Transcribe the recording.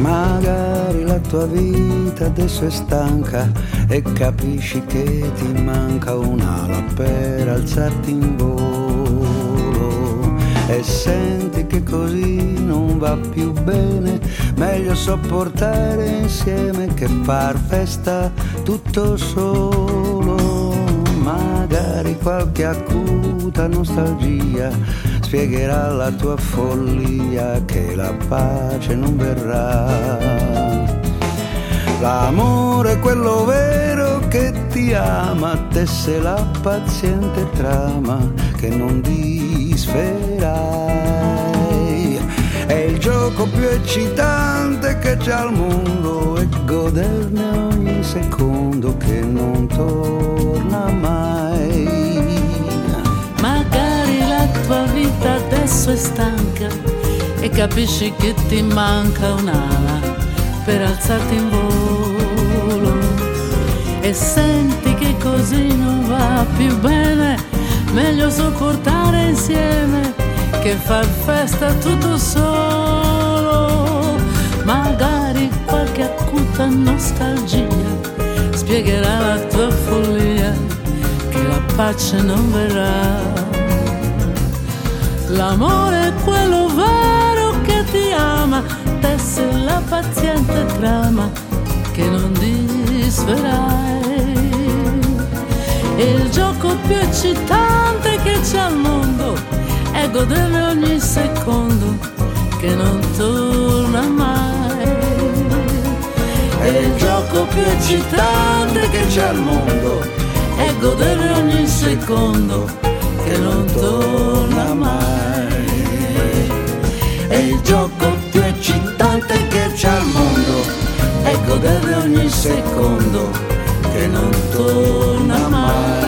Magari la tua vita adesso è stanca e capisci che ti manca un'ala per alzarti in volo, e senti che così non va più bene, meglio sopportare insieme che far festa tutto solo. Magari qualche acuta nostalgia spiegherà la tua follia che la pace non verrà. L'amore è quello vero che ti ama, tesse la paziente trama che non disferai. È il gioco più eccitante che c'è al mondo e goderne ogni secondo che non torna mai. Magari la tua vita adesso è stanca e capisci che ti manca un'ala per alzarti in volo, e senti che così non va più bene, meglio sopportare insieme che far festa tutto solo. Magari qualche acuta nostalgia spiegherà la tua follia che la pace non verrà. L'amore è quello vero che ti ama, tesse la paziente trama che non disferai. E il gioco più eccitante che c'è al mondo è godere ogni secondo che non torna mai. E il gioco più eccitante che c'è al mondo è godere ogni secondo che non torna mai. E il gioco più eccitante che c'è al mondo è godere ogni secondo che non torna mai.